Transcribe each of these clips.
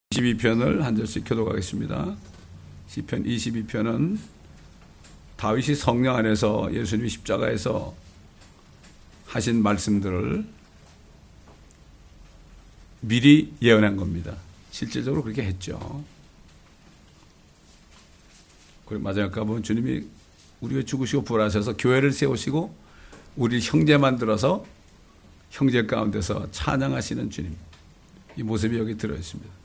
22편을 한 절씩 교독하겠습니다. 시편 22편은 다윗이 성령 안에서 예수님이 십자가에서 하신 말씀들을 미리 예언한 겁니다. 실질적으로 그렇게 했죠. 그리고 마지막 가보면 주님이 우리 왜 죽으시고 부활하셔서 교회를 세우시고 우리 형제 만들어서 형제 가운데서 찬양하시는 주님, 이 모습이 여기 들어있습니다.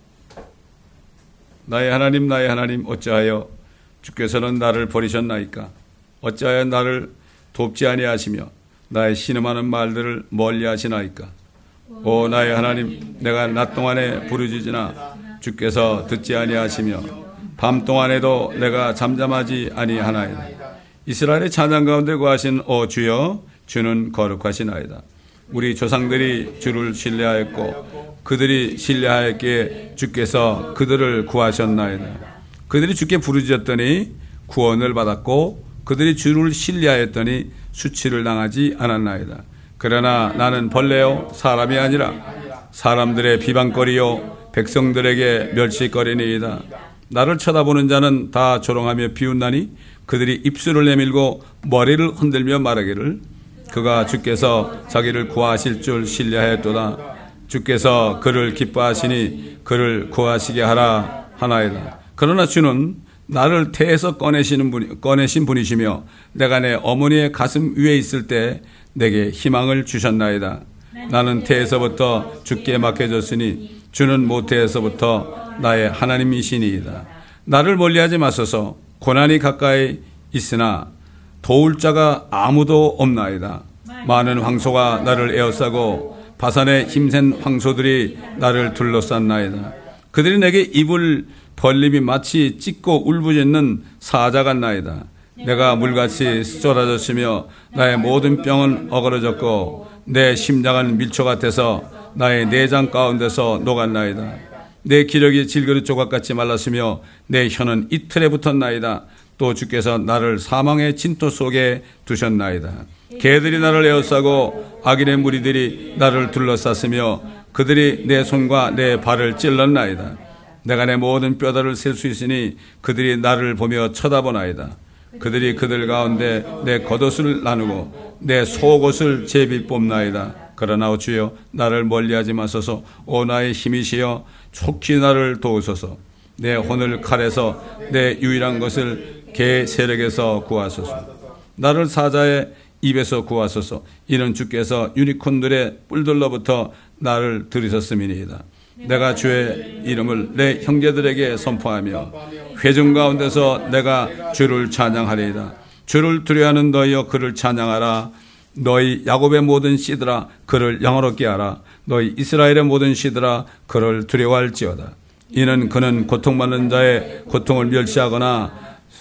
나의 하나님 어찌하여 주께서는 나를 버리셨나이까? 어찌하여 나를 돕지 아니하시며 나의 신음하는 말들을 멀리하시나이까? 오 나의 하나님, 내가 낮 동안에 부르짖으나 주께서 듣지 아니하시며 밤 동안에도 내가 잠잠하지 아니하나이다. 이스라엘의 찬양 가운데 거하신 오 주여, 주는 거룩하시나이다. 우리 조상들이 주를 신뢰하였고 그들이 신뢰하였기에 주께서 그들을 구하셨나이다. 그들이 주께 부르짖었더니 구원을 받았고 그들이 주를 신뢰하였더니 수치를 당하지 않았나이다. 그러나 나는 벌레요 사람이 아니라 사람들의 비방거리요 백성들에게 멸시거리니이다. 나를 쳐다보는 자는 다 조롱하며 비웃나니 그들이 입술을 내밀고 머리를 흔들며 말하기를 그가 주께서 자기를 구하실 줄 신뢰하였도다. 주께서 그를 기뻐하시니 그를 구하시게 하라 하나이다. 그러나 주는 나를 태에서 꺼내신 분이시며 내가 내 어머니의 가슴 위에 있을 때 내게 희망을 주셨나이다. 나는 태에서부터 주께 맡겨졌으니 주는 모태에서부터 나의 하나님이시니이다. 나를 멀리하지 마소서. 고난이 가까이 있으나 도울 자가 아무도 없나이다. 많은 황소가 나를 에워싸고 바산의 힘센 황소들이 나를 둘러쌌나이다. 그들이 내게 입을 벌림이 마치 찢고 울부짖는 사자 같나이다. 내가 물같이 쏟아졌으며 나의 모든 뼈는 어그러졌고 내 심장은 밀초 같아서 나의 내장 가운데서 녹았나이다. 내 기력이 질그릇 조각같이 말랐으며 내 혀는 이틀에 붙었나이다. 또 주께서 나를 사망의 진토 속에 두셨나이다. 개들이 나를 에워싸고 악인의 무리들이 나를 둘러쌌으며 그들이 내 손과 내 발을 찔렀나이다. 내가 내 모든 뼈다를 셀 수 있으니 그들이 나를 보며 쳐다보나이다. 그들이 그들 가운데 내 겉옷을 나누고 내 속옷을 제비 뽑나이다. 그러나 오 주여, 나를 멀리하지 마소서. 오 나의 힘이시여, 촉히 나를 도우소서. 내 혼을 칼에서 내 유일한 것을 개 세력에서 구하소서. 나를 사자의 입에서 구하소서. 이는 주께서 유니콘들의 뿔들로부터 나를 들이셨음이니이다. 내가 주의 이름을 내 형제들에게 선포하며 회중 가운데서 내가 주를 찬양하리이다. 주를 두려워하는 너희여, 그를 찬양하라. 너희 야곱의 모든 씨들아, 그를 영화롭게 하라. 너희 이스라엘의 모든 씨들아, 그를 두려워할지어다. 이는 그는 고통받는 자의 고통을 멸시하거나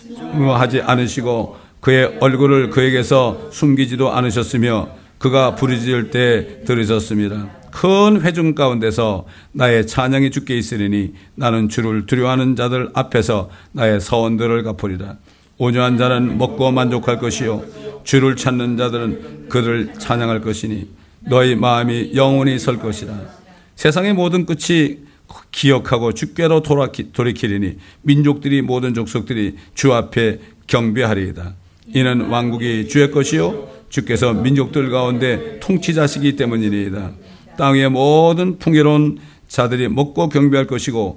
하지 않으시고 그의 얼굴을 그에게서 숨기지도 않으셨으며 그가 부르짖을 때 들으셨습니다. 큰 회중 가운데서 나의 찬양이 주께 있으리니 나는 주를 두려워하는 자들 앞에서 나의 서원들을 갚으리라. 온유한 자는 먹고 만족할 것이요 주를 찾는 자들은 그를 찬양할 것이니 너희 마음이 영원히 설 것이라. 세상의 모든 끝이 기억하고 주께로 돌이키리니 민족들이 모든 족속들이 주 앞에 경배하리이다. 이는 왕국이 주의 것이요 주께서 민족들 가운데 통치자시기 때문이니이다. 땅의 모든 풍요로운 자들이 먹고 경배할 것이요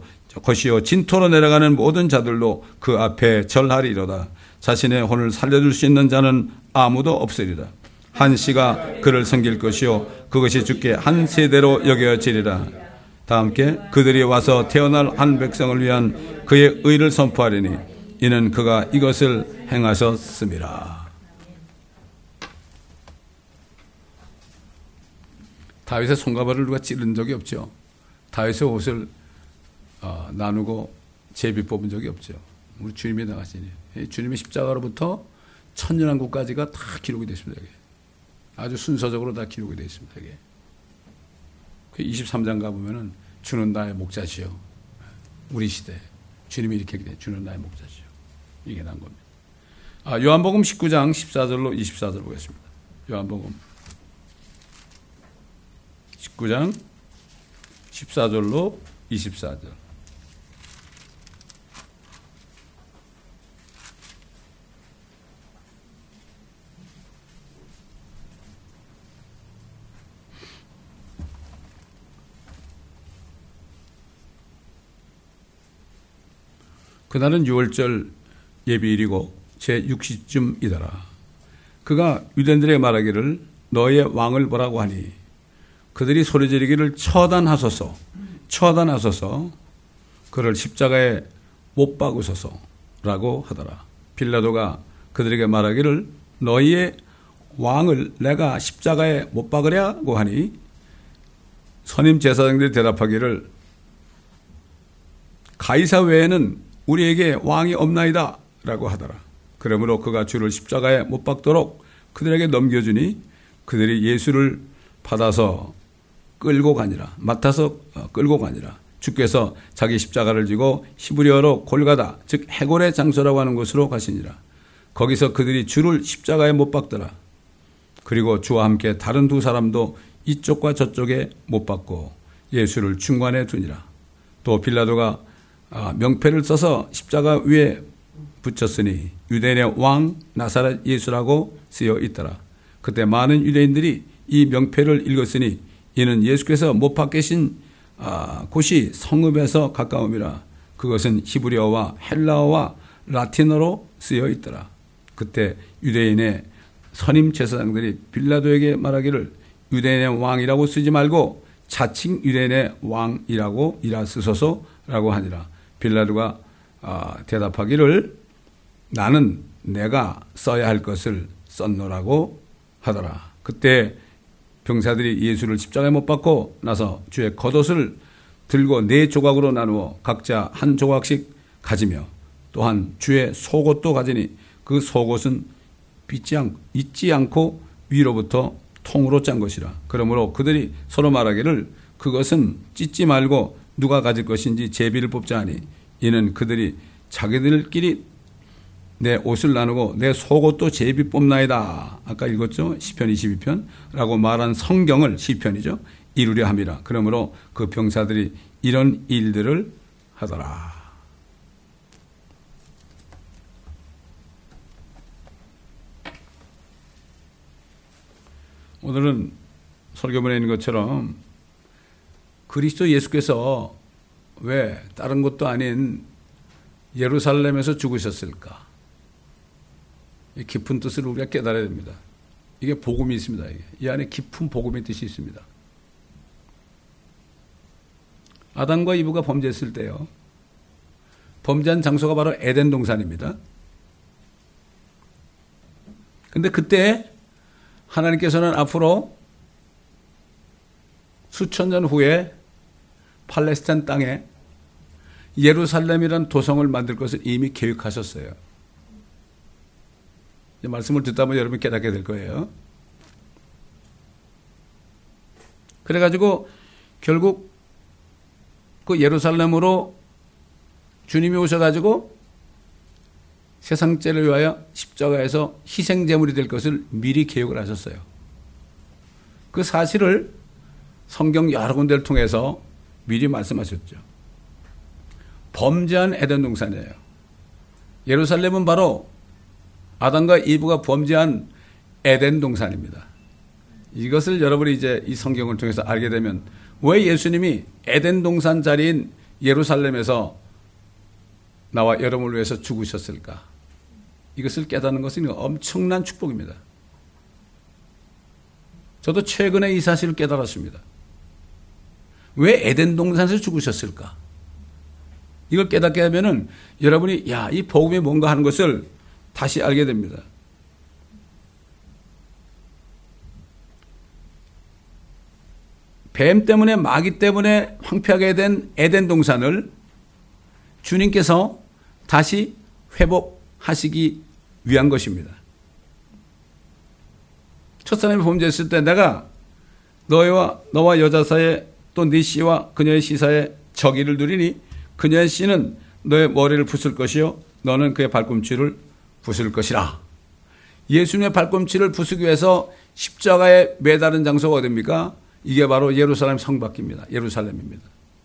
진토로 내려가는 모든 자들로 그 앞에 절하리로다. 자신의 혼을 살려줄 수 있는 자는 아무도 없으리라. 한 씨가 그를 섬길 것이요 그것이 주께 한 세대로 여겨지리라. 다 함께 그들이 와서 태어날 한 백성을 위한 그의 의를 선포하리니 이는 그가 이것을 행하셨습니다. 다윗의 손가발을 누가 찌른 적이 없죠. 다윗의 옷을 나누고 제비 뽑은 적이 없죠. 우리 주님이 나가시니 주님의 십자가로부터 천년왕국까지가 다 기록이 되어 있습니다. 아주 순서적으로 다 기록이 되어 있습니다. 23장 가보면은 주는 나의 목자시요. 우리 시대 주님이 이렇게 돼. 주는 나의 목자시요. 이게 난 겁니다. 요한복음 19장 14절로 24절 보겠습니다. 요한복음 19장 14절로 24절. 그날은 6월절 예비일이고 제6시쯤이더라. 그가 유대인들에게 말하기를 너의 왕을 보라고 하니 그들이 소리 지르기를 처단하소서 그를 십자가에 못 박으소서라고 하더라. 빌라도가 그들에게 말하기를 너희의 왕을 내가 십자가에 못 박으랴고 하니 선임 제사장들이 대답하기를 가이사 외에는 우리에게 왕이 없나이다 라고 하더라. 그러므로 그가 주를 십자가에 못 박도록 그들에게 넘겨주니 그들이 예수를 맡아서 끌고 가니라. 주께서 자기 십자가를 지고 히브리어로 골가다 즉 해골의 장소라고 하는 곳으로 가시니라. 거기서 그들이 주를 십자가에 못 박더라. 그리고 주와 함께 다른 두 사람도 이쪽과 저쪽에 못 박고 예수를 중간에 두니라. 또 빌라도가 명패를 써서 십자가 위에 붙였으니 유대인의 왕 나사렛 예수라고 쓰여 있더라. 그때 많은 유대인들이 이 명패를 읽었으니 이는 예수께서 못 박히신 곳이 성읍에서 가까움이라. 그것은 히브리어와 헬라어와 라틴어로 쓰여 있더라. 그때 유대인의 선임 제사장들이 빌라도에게 말하기를 유대인의 왕이라고 쓰지 말고 자칭 유대인의 왕이라고 이라 쓰소서라고 하니라. 빌라도가 대답하기를 나는 내가 써야 할 것을 썼노라고 하더라. 그때 병사들이 예수를 십자가에 못 박고 나서 주의 겉옷을 들고 4조각으로 나누어 각자 한 조각씩 가지며 또한 주의 속옷도 가지니 그 속옷은 잊지 않고 위로부터 통으로 짠 것이라. 그러므로 그들이 서로 말하기를 그것은 찢지 말고 누가 가질 것인지 제비를 뽑자 하니 이는 그들이 자기들끼리 내 옷을 나누고 내 속옷도 제비 뽑나이다. 아까 읽었죠? 시편 22편라고 말한 성경을 시편이죠. 이루려 함이라. 그러므로 그 병사들이 이런 일들을 하더라. 오늘은 설교문에 있는 것처럼 그리스도 예수께서 왜 다른 곳도 아닌 예루살렘에서 죽으셨을까? 이 깊은 뜻을 우리가 깨달아야 됩니다. 이게 복음이 있습니다. 이 안에 깊은 복음의 뜻이 있습니다. 아담과 이브가 범죄했을 때요. 범죄한 장소가 바로 에덴 동산입니다. 근데 그때 하나님께서는 앞으로 수천 년 후에 팔레스타인 땅에 예루살렘이라는 도성을 만들 것을 이미 계획하셨어요. 이 말씀을 듣다 보면 여러분이 깨닫게 될 거예요. 그래가지고 결국 그 예루살렘으로 주님이 오셔가지고 세상 죄를 위하여 십자가에서 희생제물이 될 것을 미리 계획을 하셨어요. 그 사실을 성경 여러 군데를 통해서 미리 말씀하셨죠. 범죄한 에덴 동산이에요. 예루살렘은 바로 아담과 이브가 범죄한 에덴 동산입니다. 이것을 여러분이 이제 이 성경을 통해서 알게 되면 왜 예수님이 에덴 동산 자리인 예루살렘에서 나와 여러분을 위해서 죽으셨을까? 이것을 깨닫는 것은 엄청난 축복입니다. 저도 최근에 이 사실을 깨달았습니다. 왜 에덴 동산에서 죽으셨을까? 이걸 깨닫게 하면은 여러분이 이 복음이 뭔가 하는 것을 다시 알게 됩니다. 뱀 때문에 마귀 때문에 황폐하게 된 에덴 동산을 주님께서 다시 회복하시기 위한 것입니다. 첫사람이 범죄했을 때 내가 너와 여자 사이에 또 네 씨와 그녀의 씨 사이에 적의를 두리니 그녀의 씨는 너의 머리를 부술 것이요 너는 그의 발꿈치를 부술 것이라. 예수님의 발꿈치를 부수기 위해서 십자가에 매다른 장소가 어디입니까? 이게 바로 예루살렘 성밖입니다. 예루살렘입니다.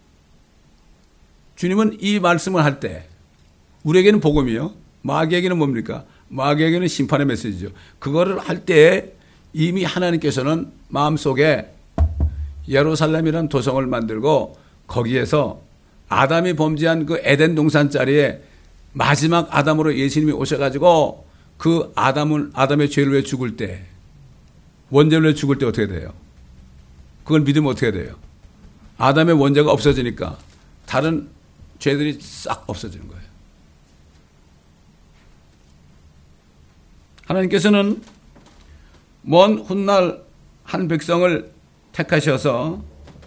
주님은 이 말씀을 할 때 우리에게는 복음이요. 마귀에게는 뭡니까? 마귀에게는 심판의 메시지죠. 그거를 할 때 이미 하나님께서는 마음속에 예루살렘이라는 도성을 만들고 거기에서 아담이 범죄한 그 에덴 동산 자리에 마지막 아담으로 예수님이 오셔가지고 그 아담의 죄를 왜 죽을 때, 원죄를 왜 죽을 때 어떻게 돼요? 그걸 믿으면 어떻게 돼요? 아담의 원죄가 없어지니까 다른 죄들이 싹 없어지는 거예요. 하나님께서는 먼 훗날 한 백성을 택하셔서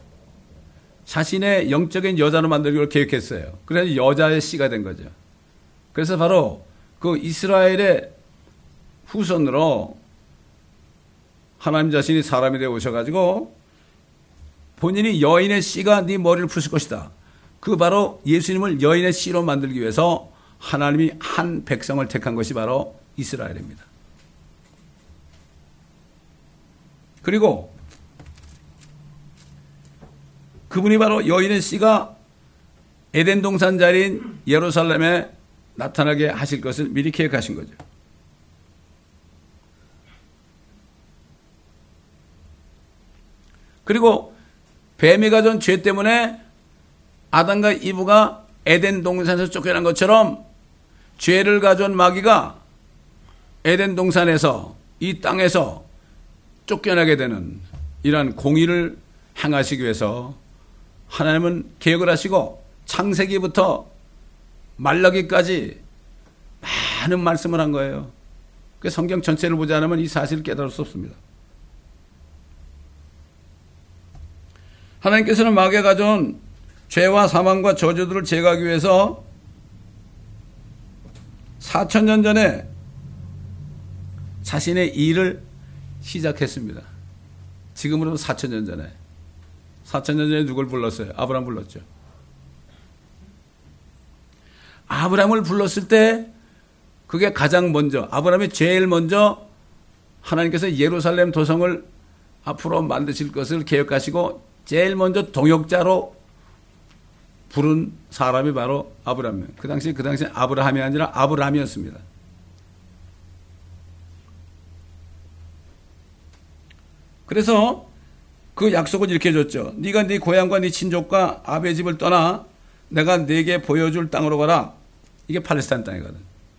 자신의 영적인 여자로 만들기로 계획했어요. 그래서 여자의 씨가 된 거죠. 그래서 바로 그 이스라엘의 후손으로 하나님 자신이 사람이 되어 오셔가지고 본인이 여인의 씨가 네 머리를 푸실 것이다. 그 바로 예수님을 여인의 씨로 만들기 위해서 하나님이 한 백성을 택한 것이 바로 이스라엘입니다. 그리고 그분이 바로 여인의 씨가 에덴 동산 자리인 예루살렘에 나타나게 하실 것을 미리 계획하신 거죠. 그리고 뱀이 가져온 죄 때문에 아담과 이브가 에덴 동산에서 쫓겨난 것처럼 죄를 가져온 마귀가 에덴 동산에서 이 땅에서 쫓겨나게 되는 이러한 공의를 행하시기 위해서 하나님은 계획을 하시고 창세기부터 말라기까지 많은 말씀을 한 거예요. 그 성경 전체를 보지 않으면 이 사실을 깨달을 수 없습니다. 하나님께서는 마귀가 가져온 죄와 사망과 저주들을 제거하기 위해서 4,000년 전에 자신의 일을 시작했습니다. 지금으로부터 4,000년 전에. 4,000년 전에 누굴 불렀어요? 아브라함 불렀죠. 아브라함을 불렀을 때 그게 가장 먼저, 아브라함이 제일 먼저 하나님께서 예루살렘 도성을 앞으로 만드실 것을 계획하시고 제일 먼저 동역자로 부른 사람이 바로 아브라함이에요. 그 당시에 아브라함이 아니라 아브람이었습니다. 그래서 그 약속을 이렇게 해줬죠. 네가 네 고향과 네 친족과 아베의 집을 떠나 내가 네게 보여줄 땅으로 가라. 이게 팔레스타인 땅이거든.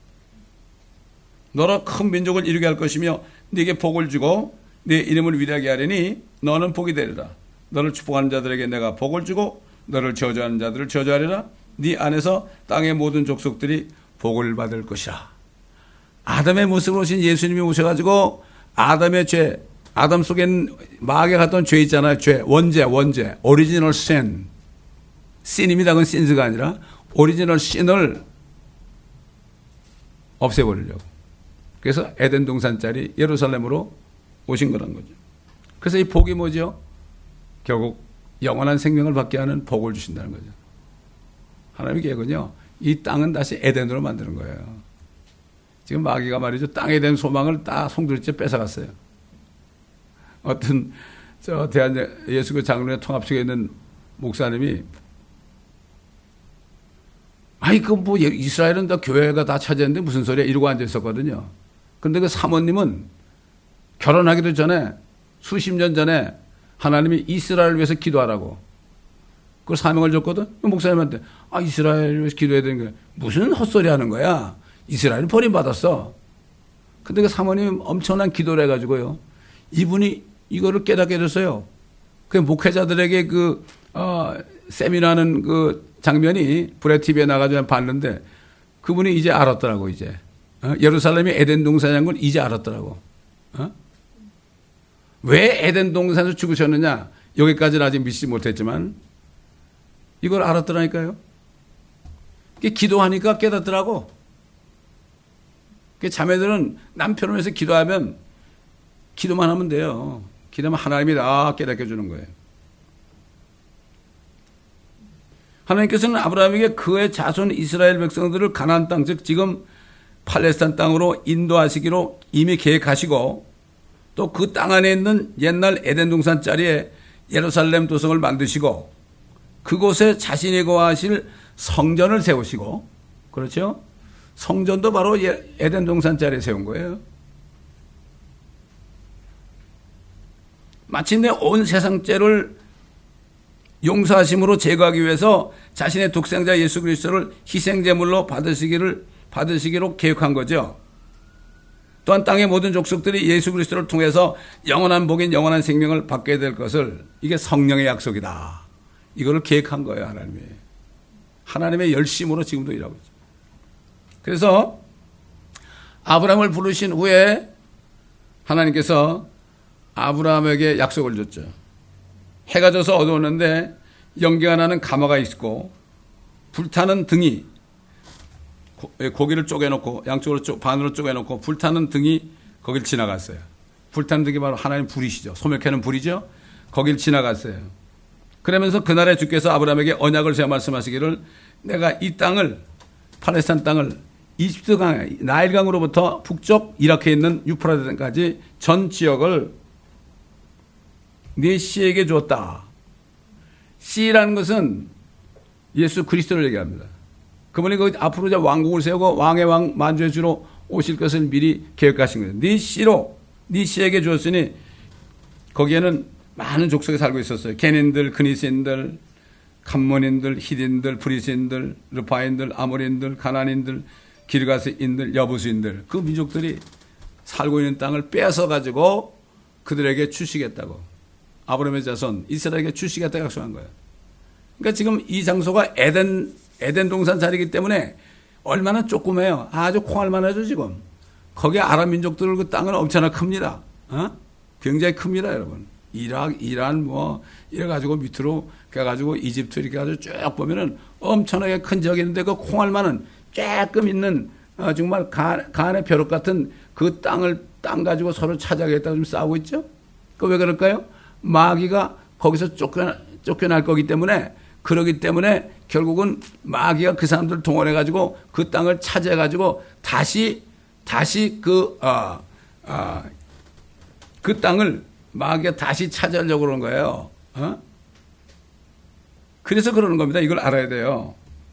너로 큰 민족을 이루게 할 것이며 네게 복을 주고 네 이름을 위대하게 하리니 너는 복이 되리라. 너를 축복하는 자들에게 내가 복을 주고 너를 저주하는 자들을 저주하리라. 네 안에서 땅의 모든 족속들이 복을 받을 것이라. 아담의 모습으로 오신 예수님이 오셔가지고 아담의 죄, 아담 속엔 마귀가 갔던 죄 있잖아요. 죄, 원죄, 오리지널 신. 신입니다. 그건 신스가 아니라 오리지널 신을 없애버리려고. 그래서 에덴 동산짜리 예루살렘으로 오신 거란 거죠. 그래서 이 복이 뭐죠? 결국 영원한 생명을 받게 하는 복을 주신다는 거죠. 하나님의 계획은요, 이 땅은 다시 에덴으로 만드는 거예요. 지금 마귀가 말이죠, 땅에 대한 소망을 다 송두리째 뺏어갔어요. 어떤 대한 예수교 장로회 통합식에 있는 목사님이 이스라엘은 다 교회가 다 차지했는데 무슨 소리야 이러고 앉아 있었거든요. 그런데 그 사모님은 결혼하기도 전에 수십 년 전에 하나님이 이스라엘을 위해서 기도하라고 그걸 사명을 줬거든. 목사님한테 이스라엘을 위해서 기도해야 되는 거야. 무슨 헛소리 하는 거야. 이스라엘은 버림받았어. 근데 그 사모님 엄청난 기도를 해가지고요. 이분이 이거를 깨닫게 해줬어요. 그 목회자들에게 세미나하는 그 장면이 브레 TV에 나가지고 봤는데 그분이 이제 알았더라고, 이제. 예루살렘이 에덴 동산이라는 걸 이제 알았더라고. 왜 에덴 동산에서 죽으셨느냐? 여기까지는 아직 믿지 못했지만 이걸 알았더라니까요. 기도하니까 깨닫더라고. 자매들은 남편을 위해서 기도하면 기도만 하면 돼요. 기도하면 하나님이 다 깨닫게 주는 거예요. 하나님께서는 아브라함에게 그의 자손 이스라엘 백성들을 가나안 땅, 즉 지금 팔레스타인 땅으로 인도하시기로 이미 계획하시고 또 그 땅 안에 있는 옛날 에덴 동산 자리에 예루살렘 도성을 만드시고 그곳에 자신이 거하실 성전을 세우시고, 그렇죠? 성전도 바로 에덴 동산 자리에 세운 거예요. 마침내 온 세상 죄를 용서하심으로 제거하기 위해서 자신의 독생자 예수 그리스도를 희생제물로 받으시기로 계획한 거죠. 또한 땅의 모든 족속들이 예수 그리스도를 통해서 영원한 복인 영원한 생명을 받게 될 것을, 이게 성령의 약속이다. 이거를 계획한 거예요, 하나님이. 하나님의 열심으로 지금도 일하고 있죠. 그래서 아브라함을 부르신 후에 하나님께서 아브라함에게 약속을 줬죠. 해가 져서 어두웠는데 연기가 나는 가마가 있고 불타는 등이, 고기를 쪼개놓고 양쪽으로 반으로 쪼개놓고 불타는 등이 거길 지나갔어요. 불타는 등이 바로 하나님 불이시죠. 소멸케는 불이죠. 거길 지나갔어요. 그러면서 그날에 주께서 아브라함에게 언약을 세워 말씀하시기를, 내가 이 땅을, 팔레스타인 땅을 이집트 강, 나일강으로부터 북쪽 이라크에 있는 유프라데까지 전 지역을 네 씨에게 주었다. 씨라는 것은 예수 그리스도를 얘기합니다. 그분이 그 앞으로 이제 왕국을 세우고 왕의 왕 만주의 주로 오실 것을 미리 계획하신 거예요. 네 씨로, 네 씨에게 주었으니 거기에는 많은 족속이 살고 있었어요. 게닌들, 그니스인들, 감몬인들, 히딘들, 브리스인들, 르파인들, 아모리인들, 가나안인들, 기르가스인들, 여부수인들, 그 민족들이 살고 있는 땅을 빼앗아 가지고 그들에게 주시겠다고, 아브라함의 자손 이스라엘에게 주시겠다고 약속한 거예요. 그러니까 지금 이 장소가 에덴 동산 자리이기 때문에 얼마나 조그매요. 아주 콩알만 하죠 지금. 거기에 아랍 민족들 그 땅은 엄청나 큽니다. 굉장히 큽니다, 여러분. 이란 뭐 이래가지고 밑으로 가가지고 이집트 이렇게 가지고 쭉 보면은 엄청나게 큰 지역이 있는데 그 콩알만은 조금 있는 정말 간의 벼룩 같은 그 땅 가지고 서로 차지하겠다고 좀 싸우고 있죠. 그 왜 그럴까요? 마귀가 거기서 쫓겨날 거기 때문에, 그러기 때문에 결국은 마귀가 그 사람들을 동원해가지고 그 땅을 차지해가지고 다시 그 땅을 마귀가 다시 차지하려고 그러는 거예요. 그래서 그러는 겁니다. 이걸 알아야 돼요.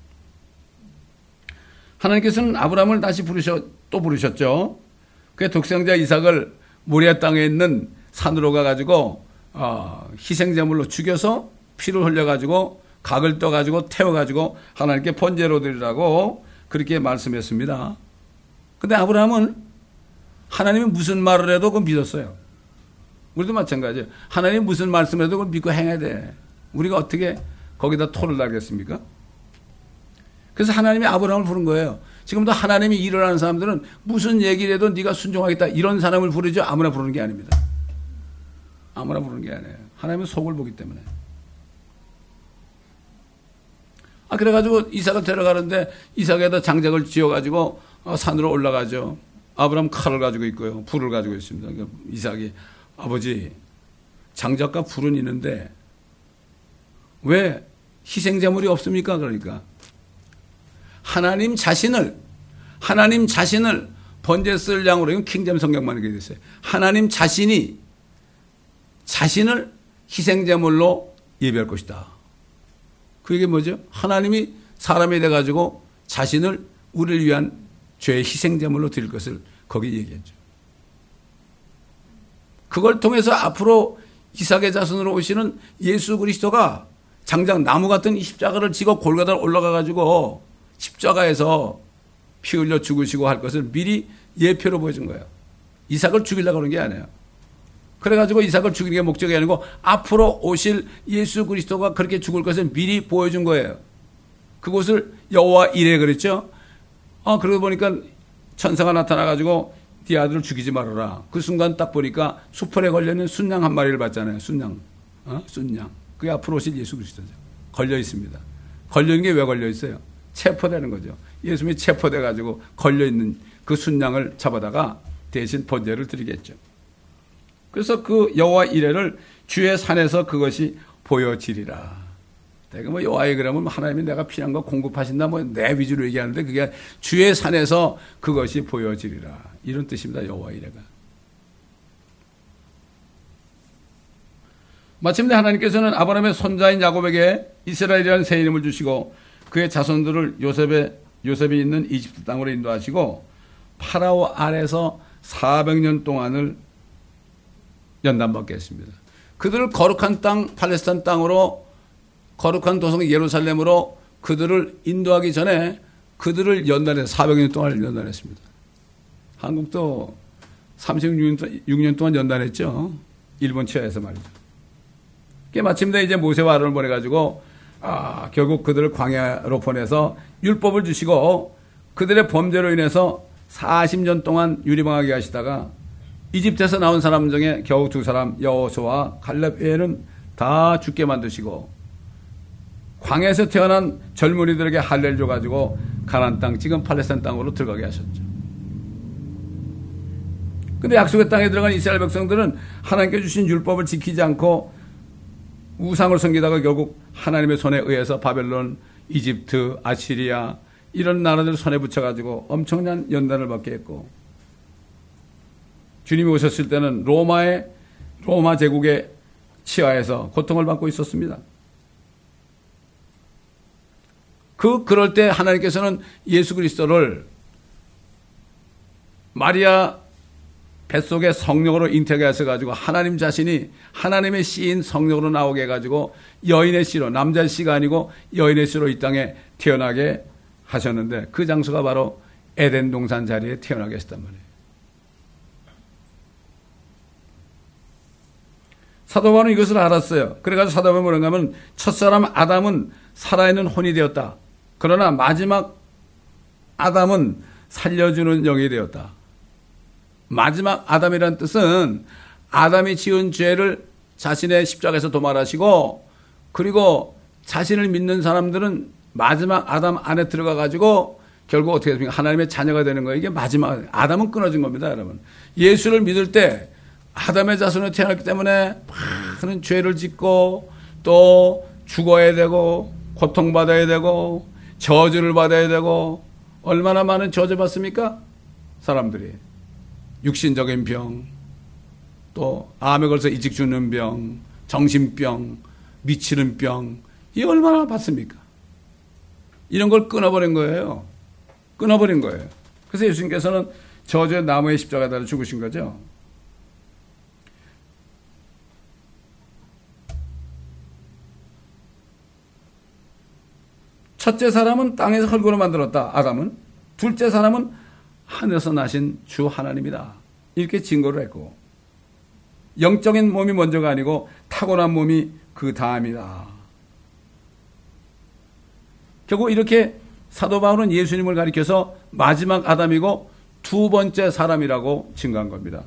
하나님께서는 아브라함을 다시 또 부르셨죠. 그 독생자 이삭을 모리아 땅에 있는 산으로 가가지고 희생제물로 죽여서 피를 흘려가지고 각을 떠가지고 태워가지고 하나님께 번제로 드리라고 그렇게 말씀했습니다. 근데 아브라함은 하나님이 무슨 말을 해도 그건 믿었어요. 우리도 마찬가지예요. 하나님이 무슨 말씀을 해도 그걸 믿고 행해야 돼. 우리가 어떻게 거기다 토를 달겠습니까? 그래서 하나님이 아브라함을 부른 거예요. 지금도 하나님이 일을 하는 사람들은 무슨 얘기를 해도 네가 순종하겠다 이런 사람을 부르죠. 아무나 부르는 게 아닙니다. 아무나 부르는 게 아니에요. 하나님은 속을 보기 때문에. 그래가지고 이삭을 데려가는데 이삭에다 장작을 지어가지고 산으로 올라가죠. 아브라함 칼을 가지고 있고요. 불을 가지고 있습니다. 그러니까 이삭이, 아버지, 장작과 불은 있는데 왜 희생제물이 없습니까? 그러니까 하나님 자신을 번제 쓸 양으로, 이건 킹잼 성경만 이렇게 됐어요. 하나님 자신을 희생제물로 예비할 것이다. 그게 뭐죠? 하나님이 사람이 돼가지고 자신을 우리를 위한 죄의 희생제물로 드릴 것을 거기 얘기했죠. 그걸 통해서 앞으로 이삭의 자손으로 오시는 예수 그리스도가 장작 나무 같은 이 십자가를 지고 골고다로 올라가가지고 십자가에서 피 흘려 죽으시고 할 것을 미리 예표로 보여준 거예요. 이삭을 죽이려고 하는 게 아니에요. 그래가지고 이삭을 죽이는 게 목적이 아니고 앞으로 오실 예수 그리스도가 그렇게 죽을 것을 미리 보여준 거예요. 그곳을 여호와 이레 그랬죠. 그러고 보니까 천사가 나타나가지고 네 아들을 죽이지 말아라. 그 순간 딱 보니까 수풀에 걸려있는 순양 한 마리를 봤잖아요. 순양. 그게 앞으로 오실 예수 그리스도죠. 걸려 있습니다. 걸려 있는 게 왜 걸려 있어요? 체포되는 거죠. 예수님이 체포돼가지고 걸려있는 그 순양을 잡아다가 대신 번제를 드리겠죠. 그래서 그 여호와 이레를 주의 산에서 그것이 보여지리라. 내가 뭐 여호와의 그러면 하나님이 내가 필요한 거 공급하신다 뭐 내 위주로 얘기하는데 그게 주의 산에서 그것이 보여지리라. 이런 뜻입니다. 여호와 이레가. 마침내 하나님께서는 아브라함의 손자인 야곱에게 이스라엘이라는 새 이름을 주시고 그의 자손들을 요셉이 있는 이집트 땅으로 인도하시고 파라오 아래서 400년 동안을 연단받게 했습니다. 그들을 거룩한 땅 팔레스타인 땅으로 거룩한 도성 예루살렘으로 그들을 인도하기 전에 그들을 연단해서 400년 동안 연단했습니다. 한국도 36년 동안 연단했죠. 일본 치하에서 말이죠. 마침내 이제 모세와 아론을 보내가지고 결국 그들을 광야로 보내서 율법을 주시고 그들의 범죄로 인해서 40년 동안 유리방하게 하시다가 이집트에서 나온 사람 중에 겨우 2사람 여호수아와 갈렙 외에는 다 죽게 만드시고 광야에서 태어난 젊은이들에게 할례를 줘가지고 가나안 땅, 지금 팔레스타인 땅으로 들어가게 하셨죠. 근데 약속의 땅에 들어간 이스라엘 백성들은 하나님께 주신 율법을 지키지 않고 우상을 섬기다가 결국 하나님의 손에 의해서 바벨론, 이집트, 아시리아 이런 나라들 손에 붙여가지고 엄청난 연단을 받게 했고, 주님이 오셨을 때는 로마 제국의 치하에서 고통을 받고 있었습니다. 그럴 때 하나님께서는 예수 그리스도를 마리아 뱃속에 성령으로 잉태하게 하셔가지고 하나님 자신이 하나님의 씨인 성령으로 나오게 해가지고 여인의 씨로, 남자의 씨가 아니고 여인의 씨로 이 땅에 태어나게 하셨는데 그 장소가 바로 에덴 동산 자리에 태어나게 했단 말이에요. 사도 바울은 이것을 알았어요. 그래가지고 사도 바울은 뭐라고 하면 첫사람 아담은 살아있는 혼이 되었다. 그러나 마지막 아담은 살려주는 영이 되었다. 마지막 아담이라는 뜻은 아담이 지은 죄를 자신의 십자가에서 도말하시고, 그리고 자신을 믿는 사람들은 마지막 아담 안에 들어가 가지고 결국 어떻게 됩니까? 하나님의 자녀가 되는 거예요. 이게 마지막 아담은 끊어진 겁니다, 여러분. 예수를 믿을 때 아담의 자손으로 태어났기 때문에 많은 죄를 짓고 또 죽어야 되고 고통받아야 되고 저주를 받아야 되고, 얼마나 많은 저주 받습니까? 사람들이. 육신적인 병, 또 암에 걸려서 일찍 죽는 병, 정신병, 미치는 병, 이 얼마나 받습니까? 이런 걸 끊어버린 거예요. 끊어버린 거예요. 그래서 예수님께서는 저주의 나무의 십자가에 죽으신 거죠. 첫째 사람은 땅에서 흙으로 만들었다, 아담은. 둘째 사람은 하늘에서 나신 주 하나님이다, 이렇게 증거를 했고, 영적인 몸이 먼저가 아니고 타고난 몸이 그 다음이다. 결국 이렇게 사도 바울은 예수님을 가리켜서 마지막 아담이고 두 번째 사람이라고 증거한 겁니다.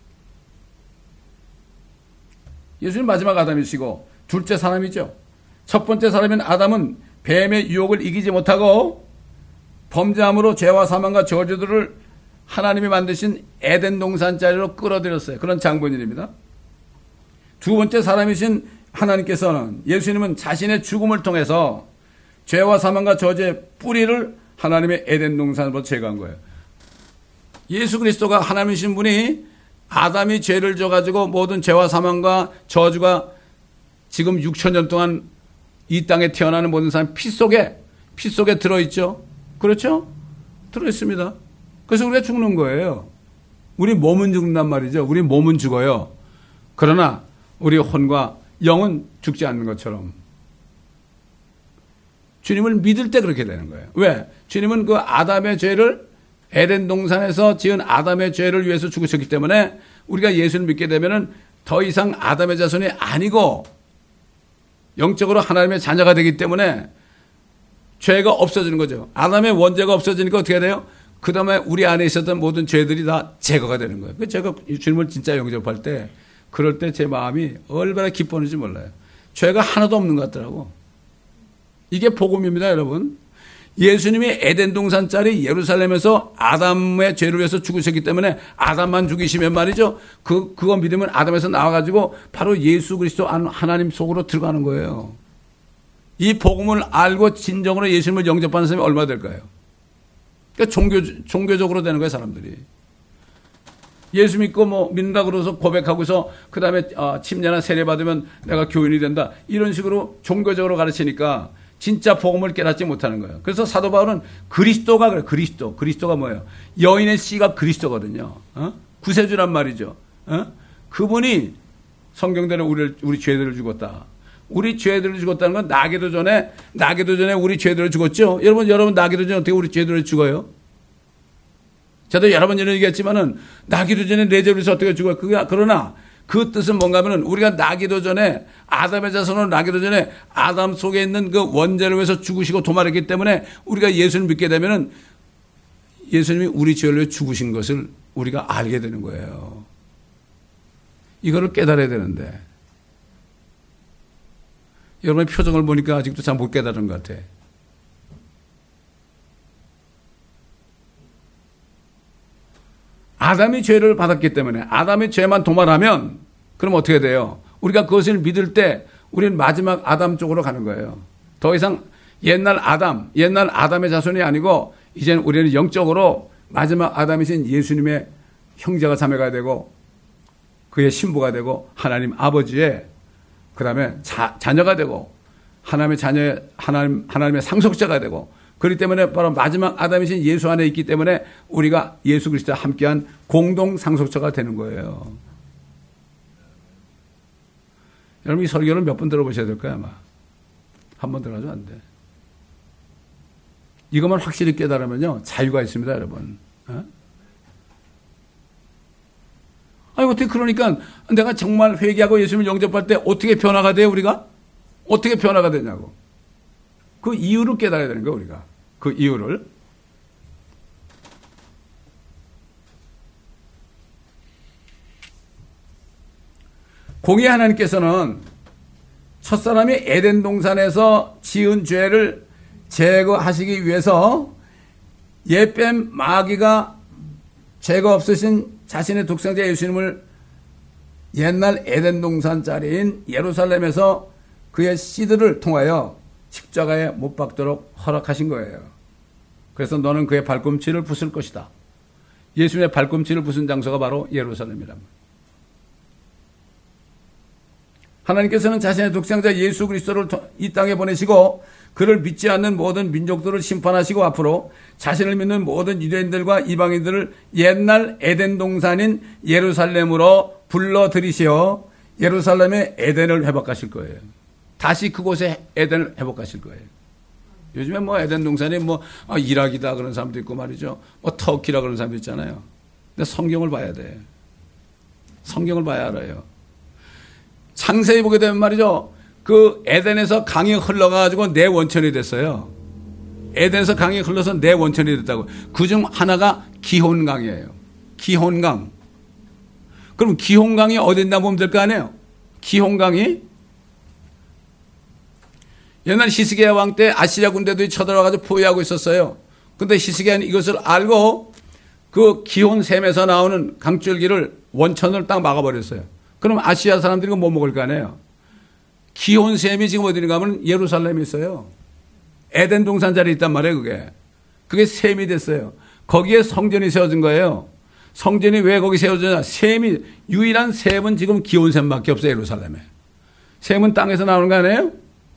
예수님 마지막 아담이시고 둘째 사람이죠. 첫 번째 사람인 아담은 뱀의 유혹을 이기지 못하고 범죄함으로 죄와 사망과 저주들을 하나님이 만드신 에덴 동산 자리로 끌어들였어요. 그런 장본인입니다. 두 번째 사람이신 하나님께서는, 예수님은 자신의 죽음을 통해서 죄와 사망과 저주의 뿌리를 하나님의 에덴 동산으로 제거한 거예요. 예수 그리스도가 하나님이신 분이 아담이 죄를 져가지고 모든 죄와 사망과 저주가 지금 6,000년 동안 이 땅에 태어나는 모든 사람 피 속에 들어있죠. 그렇죠? 들어있습니다. 그래서 우리가 죽는 거예요. 우리 몸은 죽는단 말이죠. 우리 몸은 죽어요. 그러나 우리 혼과 영은 죽지 않는 것처럼 주님을 믿을 때 그렇게 되는 거예요. 왜? 주님은 그 아담의 죄를, 에덴 동산에서 지은 아담의 죄를 위해서 죽으셨기 때문에 우리가 예수를 믿게 되면은 더 이상 아담의 자손이 아니고 영적으로 하나님의 자녀가 되기 때문에 죄가 없어지는 거죠. 아담의 원죄가 없어지니까 어떻게 돼요? 그 다음에 우리 안에 있었던 모든 죄들이 다 제거가 되는 거예요. 제가 주님을 진짜 영접할 때, 그럴 때 제 마음이 얼마나 기뻤는지 몰라요. 죄가 하나도 없는 것 같더라고. 이게 복음입니다, 여러분. 예수님이 에덴 동산짜리 예루살렘에서 아담의 죄를 위해서 죽으셨기 때문에 아담만 죽이시면 말이죠. 그거 믿으면 아담에서 나와가지고 바로 예수 그리스도 하나님 속으로 들어가는 거예요. 이 복음을 알고 진정으로 예수님을 영접하는 사람이 얼마 될까요? 그러니까 종교적으로 되는 거예요, 사람들이. 예수 믿고 믿는다 그러서 고백하고서 그 다음에 침례나 세례 받으면 내가 교인이 된다, 이런 식으로 종교적으로 가르치니까 진짜 복음을 깨닫지 못하는 거예요. 그래서 사도 바울은 그리스도가 그래요. 그리스도가 뭐예요? 여인의 씨가 그리스도거든요. 구세주란 말이죠. 그분이 성경대로 우리 죄들을 죽었다. 우리 죄들을 죽었다는 건 나기도 전에 우리 죄들을 죽었죠. 여러분 나기도 전에 어떻게 우리 죄들을 죽어요? 저도 여러 번 전에 얘기했지만은 나기도 전에 내 죄를 어떻게 죽어요? 그러나 그 뜻은 뭔가 하면은 우리가 나기도 전에 아담의 자손으로 나기도 전에 아담 속에 있는 그 원죄를 위해서 죽으시고 도말했기 때문에 우리가 예수를 믿게 되면은 예수님이 우리 죄를 위해 죽으신 것을 우리가 알게 되는 거예요. 이거를 깨달아야 되는데 여러분의 표정을 보니까 아직도 잘 못 깨달은 것 같아. 아담이 죄를 받았기 때문에 아담의 죄만 도말하면 그럼 어떻게 돼요? 우리가 그것을 믿을 때 우리는 마지막 아담 쪽으로 가는 거예요. 더 이상 옛날 아담의 자손이 아니고 이제는 우리는 영적으로 마지막 아담이신 예수님의 형제가 자매가 되고 그의 신부가 되고 하나님 아버지의 그다음에 자녀가 되고 하나님의 상속자가 되고 그렇기 때문에 바로 마지막 아담이신 예수 안에 있기 때문에 우리가 예수 그리스도와 함께한 공동 상속자가 되는 거예요. 여러분 이 설교를 몇 번 들어보셔야 될 거야 아마. 한 번 들어가도 안 돼. 이것만 확실히 깨달으면요 자유가 있습니다 여러분. 아니 어떻게 그러니까 내가 정말 회개하고 예수님을 영접할 때 어떻게 변화가 돼요 우리가? 어떻게 변화가 되냐고. 그 이유를 깨달아야 되는 거예요 우리가. 그 이유를. 공의 하나님께서는 첫사람이 에덴 동산에서 지은 죄를 제거하시기 위해서 옛뱀 마귀가 죄가 없으신 자신의 독생자 예수님을 옛날 에덴 동산 자리인 예루살렘에서 그의 씨들을 통하여 십자가에 못 박도록 허락하신 거예요. 그래서 너는 그의 발꿈치를 부술 것이다. 예수님의 발꿈치를 부순 장소가 바로 예루살렘이랍니다. 하나님께서는 자신의 독생자 예수 그리스도를 이 땅에 보내시고 그를 믿지 않는 모든 민족들을 심판하시고 앞으로 자신을 믿는 모든 유대인들과 이방인들을 옛날 에덴 동산인 예루살렘으로 불러들이시어 예루살렘의 에덴을 회복하실 거예요. 다시 그곳에 에덴을 회복하실 거예요. 요즘에 뭐 에덴 동산이 이락이다 그런 사람도 있고 말이죠. 터키라 그런 사람도 있잖아요. 근데 성경을 봐야 돼. 성경을 봐야 알아요. 상세히 보게 되면 말이죠. 그 에덴에서 강이 흘러가지고 네 원천이 됐어요. 에덴에서 강이 흘러서 네 원천이 됐다고. 그중 하나가 기혼강이에요. 기혼강. 그럼 기혼강이 어디 있나 보면 될 거 아니에요. 기혼강이 옛날 히스기야 왕 때 아시리아 군대들이 쳐들어가지고 포위하고 있었어요. 근데 히스기야는 이것을 알고 그 기혼샘에서 나오는 강줄기를 원천을 딱 막아버렸어요. 그럼 아시아 사람들이 뭐 먹을 거 아니에요. 기혼샘이 지금 어디인가 하면 예루살렘에 있어요. 에덴 동산 자리에 있단 말이에요, 그게 샘이 됐어요. 거기에 성전이 세워진 거예요. 성전이 왜 거기 세워졌냐? 유일한 샘은 지금 기혼샘밖에 없어요, 예루살렘에. 샘은 땅에서 나오는 거 아니에요?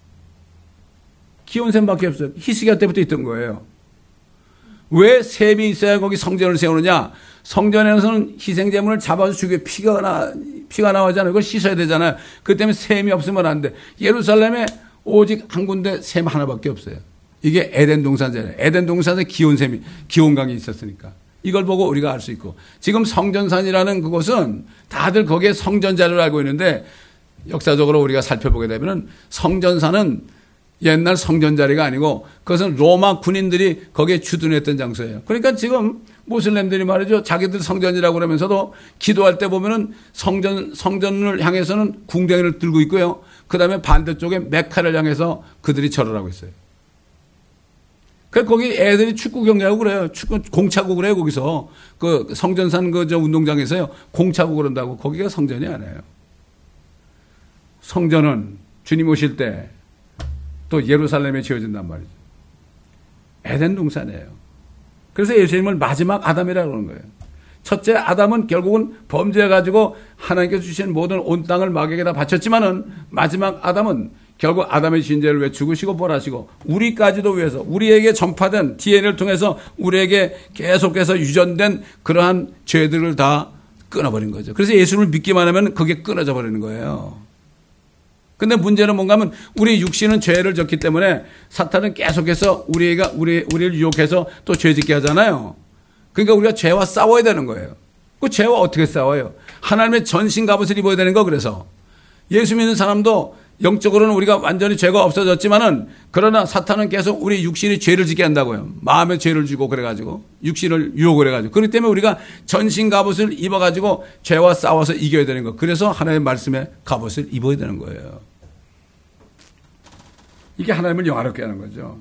기혼샘밖에 없어요. 히스기야 때부터 있던 거예요. 왜 샘이 있어야 거기 성전을 세우느냐? 성전에서는 희생제물을 잡아서 죽여 피가 나오잖아요. 그걸 씻어야 되잖아요. 그 때문에 샘이 없으면 안 돼. 예루살렘에 오직 한 군데 샘 하나밖에 없어요. 이게 에덴 동산이잖아요. 에덴 동산에 기혼강이 있었으니까. 이걸 보고 우리가 알 수 있고. 지금 성전산이라는 그곳은 다들 거기에 성전자를 알고 있는데 역사적으로 우리가 살펴보게 되면 성전산은 옛날 성전 자리가 아니고 그것은 로마 군인들이 거기에 주둔했던 장소예요. 그러니까 지금 모슬렘들이 말이죠. 자기들 성전이라고 그러면서도 기도할 때 보면은 성전을 향해서는 궁뎅이를 들고 있고요. 그 다음에 반대쪽에 메카를 향해서 그들이 절을 하고 있어요. 그래서 거기 애들이 축구 경기하고 그래요. 공차고 그래요. 거기서. 그 성전산 운동장에서요. 공차고 그런다고. 거기가 성전이 아니에요. 성전은 주님 오실 때 또 예루살렘에 지어진단 말이죠. 에덴 동산이에요. 그래서 예수님을 마지막 아담이라고 그러는 거예요. 첫째 아담은 결국은 범죄해가지고 하나님께서 주신 모든 온 땅을 마귀에게 바쳤지만은 마지막 아담은 결국 아담의 진죄를 위해 죽으시고 벌하시고 우리까지도 위해서 우리에게 전파된 DNA를 통해서 우리에게 계속해서 유전된 그러한 죄들을 다 끊어버린 거죠. 그래서 예수를 믿기만 하면 그게 끊어져 버리는 거예요. 근데 문제는 뭔가 하면 우리 육신은 죄를 졌기 때문에 사탄은 계속해서 우리를 유혹해서 또 죄 짓게 하잖아요. 그러니까 우리가 죄와 싸워야 되는 거예요. 그 죄와 어떻게 싸워요? 하나님의 전신 갑옷을 입어야 되는 거. 그래서 예수 믿는 사람도 영적으로는 우리가 완전히 죄가 없어졌지만은 그러나 사탄은 계속 우리 육신이 죄를 짓게 한다고요. 마음에 죄를 주고 그래가지고 육신을 유혹을 해가지고 그렇기 때문에 우리가 전신 갑옷을 입어가지고 죄와 싸워서 이겨야 되는 거. 그래서 하나님의 말씀에 갑옷을 입어야 되는 거예요. 이게 하나님을 영화롭게 하는 거죠.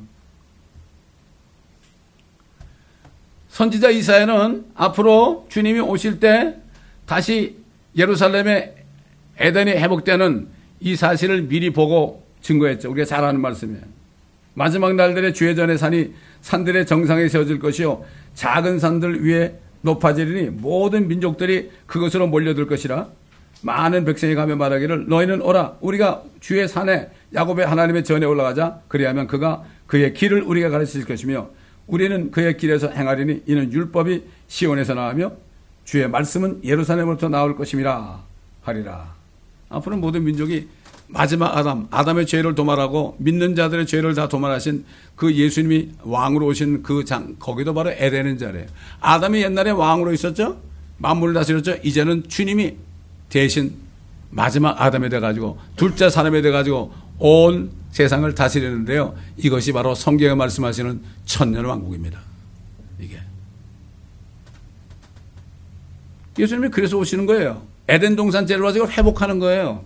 선지자 이사야는 앞으로 주님이 오실 때 다시 예루살렘의 에덴이 회복되는 이 사실을 미리 보고 증거했죠. 우리가 잘 아는 말씀이에요. 마지막 날들의 주의 전의 산이 산들의 정상에 세워질 것이요 작은 산들 위에 높아지리니 모든 민족들이 그것으로 몰려들 것이라. 많은 백성이 가며 말하기를 너희는 오라 우리가 주의 산에 야곱의 하나님의 전에 올라가자. 그리하면 그가 그의 길을 우리가 가르칠 것이며 우리는 그의 길에서 행하리니 이는 율법이 시온에서 나오며 주의 말씀은 예루살렘으로부터 나올 것임이라 하리라. 앞으로 모든 민족이 마지막 아담의 죄를 도말하고 믿는 자들의 죄를 다 도말하신 그 예수님이 왕으로 오신 그 장, 거기도 바로 에덴의 자리예요. 아담이 옛날에 왕으로 있었죠. 만물을 다스렸죠. 이제는 주님이 대신 마지막 아담이 돼가지고 둘째 사람이 돼가지고 온 세상을 다스리는데요. 이것이 바로 성경에 말씀하시는 천년 왕국입니다. 이게 예수님이 그래서 오시는 거예요. 에덴 동산 죄를 가지고 회복하는 거예요.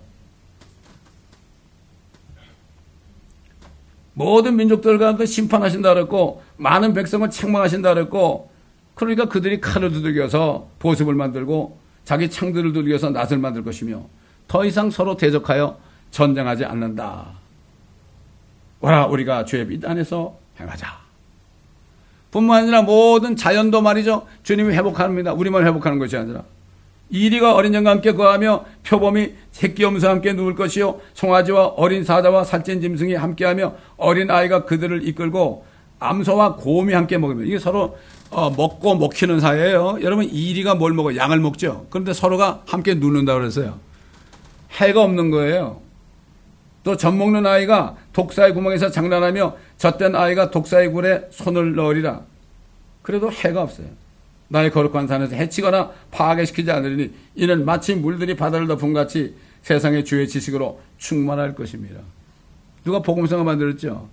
모든 민족들과 그 심판하신다 그랬고 많은 백성을 책망하신다 그랬고 그러니까 그들이 칼을 두들겨서 보습을 만들고 자기 창들을 두들겨서 낫을 만들 것이며 더 이상 서로 대적하여 전쟁하지 않는다. 와라 우리가 주의 빛 안에서 행하자. 뿐만 아니라 모든 자연도 말이죠. 주님이 회복합니다. 우리만 회복하는 것이 아니라 이리가 어린 양과 함께 거하며 표범이 새끼 염소와 함께 누울 것이요 송아지와 어린 사자와 살찐 짐승이 함께하며 어린 아이가 그들을 이끌고 암소와 곰이 함께 먹으며 이게 서로 먹고 먹히는 사이예요. 여러분 이리가 뭘 먹어요? 양을 먹죠. 그런데 서로가 함께 누는다고 그랬어요. 해가 없는 거예요. 또 젖 먹는 아이가 독사의 구멍에서 장난하며 젖된 아이가 독사의 굴에 손을 넣으리라. 그래도 해가 없어요. 나의 거룩한 산에서 해치거나 파괴시키지 않으리니 이는 마치 물들이 바다를 덮은 같이 세상의 주의 지식으로 충만할 것입니다. 누가 복음성을 만들었죠?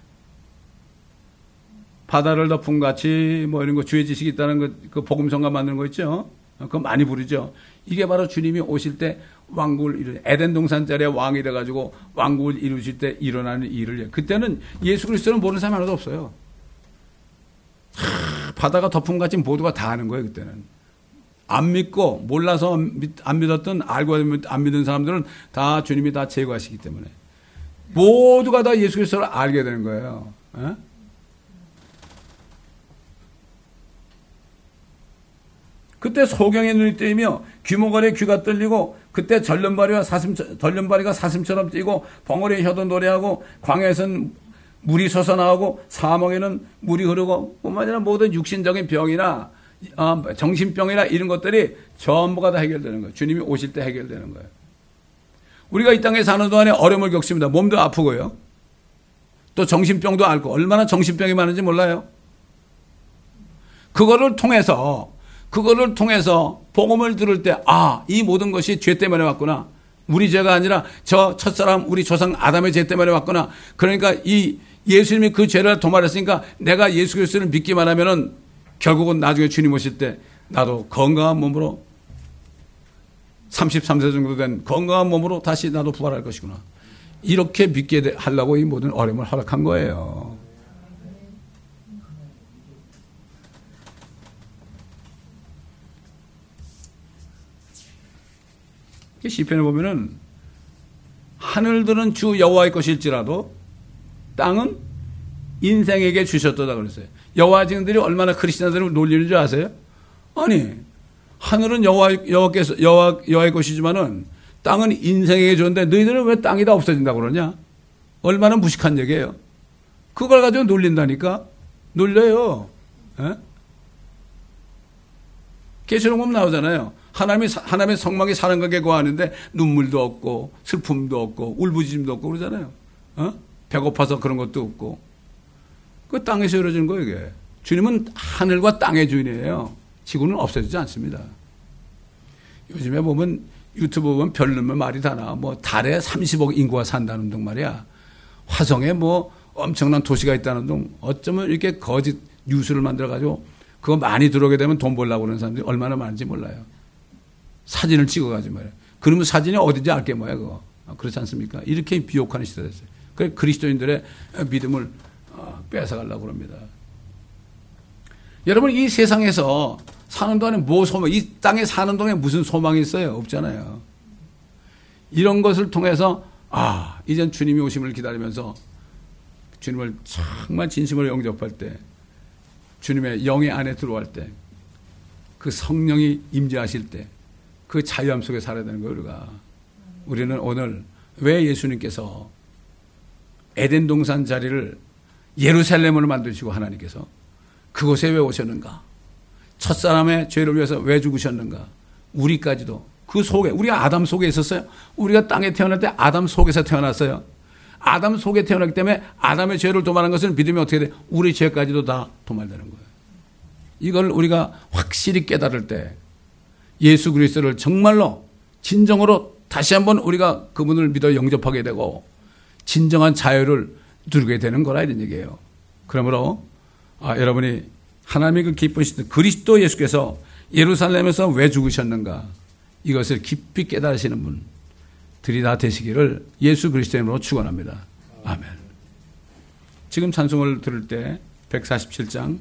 바다를 덮은 같이 뭐 이런 거 주의 지식이 있다는 그 복음성가 만드는 거 있죠? 그거 많이 부르죠. 이게 바로 주님이 오실 때 왕국을 이루는 에덴 동산자리에 왕이 돼가지고 왕국을 이루실 때 일어나는 일을 그때는 예수 그리스도는 모르는 사람이 하나도 없어요. 바다가 덮은 같이 모두가 다 아는 거예요. 그때는 안 믿고 몰라서 안 믿었던 알고 안 믿은 사람들은 다 주님이 다 제거하시기 때문에 모두가 다 예수 그리스도를 알게 되는 거예요. 에? 그때 소경의 눈이 뜨이며 귀모걸의 귀가 뚫리고 그때 덜련바리가 사슴처럼 뛰고 벙어리의 혀도 노래하고 광야에서는 물이 솟아나오고 사막에는 물이 흐르고 뿐만 아니라 모든 육신적인 병이나 정신병이나 이런 것들이 전부가 다 해결되는 거예요. 주님이 오실 때 해결되는 거예요. 우리가 이 땅에 사는 동안에 어려움을 겪습니다. 몸도 아프고요. 또 정신병도 앓고 얼마나 정신병이 많은지 몰라요. 그거를 통해서 복음을 들을 때 이 모든 것이 죄 때문에 왔구나. 우리 죄가 아니라 저 첫사람 우리 조상 아담의 죄 때문에 왔구나. 그러니까 이 예수님이 그 죄를 도말했으니까 내가 예수 그리스도를 믿기만 하면은 결국은 나중에 주님 오실 때 나도 건강한 몸으로 33세 정도 된 건강한 몸으로 다시 나도 부활할 것이구나. 이렇게 믿게 하려고 이 모든 어려움을 허락한 거예요. 시편에 보면은 하늘들은 주 여호와의 것일지라도 땅은 인생에게 주셨도다 그랬어요. 여호와 증인들이 얼마나 크리스천들을 놀리는 줄 아세요? 아니 하늘은 여호와의 것이지만은 땅은 인생에게 줬는데 너희들은 왜 땅이 다 없어진다고 그러냐? 얼마나 무식한 얘기예요. 그걸 가지고 놀린다니까. 놀려요. 계시록 보면 나오잖아요. 하나님의 성막에 사는 가게 구하는데 눈물도 없고 슬픔도 없고 울부짖음도 없고 그러잖아요. 배고파서 그런 것도 없고. 그 땅에서 이루어지는 거예요, 이게. 주님은 하늘과 땅의 주인이에요. 지구는 없어지지 않습니다. 요즘에 보면 유튜브 보면 별 넣으면 말이 다 나와. 뭐 달에 30억 인구가 산다는 둥 말이야. 화성에 뭐 엄청난 도시가 있다는 둥. 어쩌면 이렇게 거짓 뉴스를 만들어가지고 그거 많이 들어오게 되면 돈 벌려고 그러는 사람들이 얼마나 많은지 몰라요. 사진을 찍어가지고 말이야. 그러면 사진이 어딘지 알게 뭐야, 그거. 그렇지 않습니까? 이렇게 비욕하는 시대가 됐어요. 그래서 그리스도인들의 믿음을 뺏어가려고 합니다. 여러분, 이 세상에서 사는 동안에 뭐 소망, 이 땅에 사는 동안에 무슨 소망이 있어요? 없잖아요. 이런 것을 통해서, 이젠 주님이 오심을 기다리면서 주님을 정말 진심으로 영접할 때, 주님의 영의 안에 들어갈 때, 그 성령이 임재하실 때, 그 자유함 속에 살아야 되는 거예요, 우리는 오늘 왜 예수님께서 에덴 동산 자리를 예루살렘으로 만드시고 하나님께서 그곳에 왜 오셨는가? 첫사람의 죄를 위해서 왜 죽으셨는가? 우리까지도 그 속에, 우리가 아담 속에 있었어요. 우리가 땅에 태어날 때 아담 속에서 태어났어요. 아담 속에 태어났기 때문에 아담의 죄를 도말한 것은 믿음이 어떻게 돼? 우리 죄까지도 다 도말되는 거예요. 이걸 우리가 확실히 깨달을 때 예수 그리스도를 정말로 진정으로 다시 한번 우리가 그분을 믿어 영접하게 되고 진정한 자유를 누리게 되는 거라 이런 얘기예요. 그러므로 여러분이 하나님의 그 기쁘신 그리스도 예수께서 예루살렘에서 왜 죽으셨는가 이것을 깊이 깨달으시는 분들이 다 되시기를 예수 그리스도의 이름으로 축원합니다. 아멘. 지금 찬송을 들을 때 147장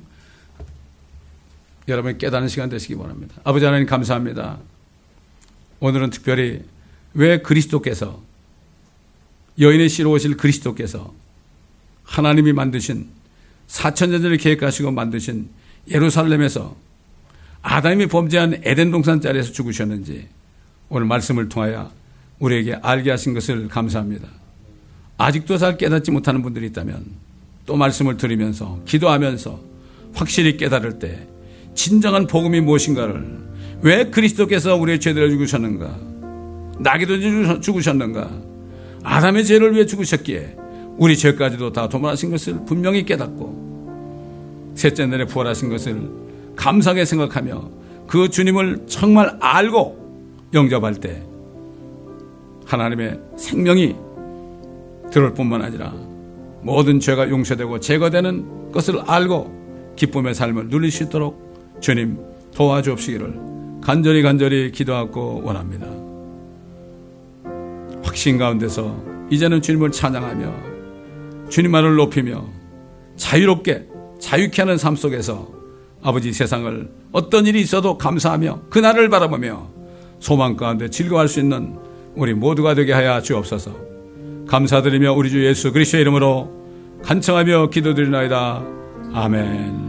여러분이 깨닫는 시간 되시기 바랍니다. 아버지 하나님 감사합니다. 오늘은 특별히 왜 그리스도께서 여인의 씨로 오실 그리스도께서 하나님이 만드신 4,000년 전에 계획하시고 만드신 예루살렘에서 아담이 범죄한 에덴 동산 자리에서 죽으셨는지 오늘 말씀을 통하여 우리에게 알게 하신 것을 감사합니다. 아직도 잘 깨닫지 못하는 분들이 있다면 또 말씀을 들으면서 기도하면서 확실히 깨달을 때 진정한 복음이 무엇인가를 왜 그리스도께서 우리의 죄들을 죽으셨는가 나귀도 죽으셨는가 아담의 죄를 위해 죽으셨기에 우리 죄까지도 다 도말하신 것을 분명히 깨닫고 셋째 날에 부활하신 것을 감사하게 생각하며 그 주님을 정말 알고 영접할 때 하나님의 생명이 들어올 뿐만 아니라 모든 죄가 용서되고 제거되는 것을 알고 기쁨의 삶을 누릴 수 있도록 주님 도와주옵시기를 간절히 기도하고 원합니다. 확신 가운데서 이제는 주님을 찬양하며 주님만을 높이며 자유롭게 자유케 하는 삶 속에서 아버지 세상을 어떤 일이 있어도 감사하며 그날을 바라보며 소망 가운데 즐거워할 수 있는 우리 모두가 되게 하여 주옵소서. 감사드리며 우리 주 예수 그리스도의 이름으로 간청하며 기도드리나이다. 아멘.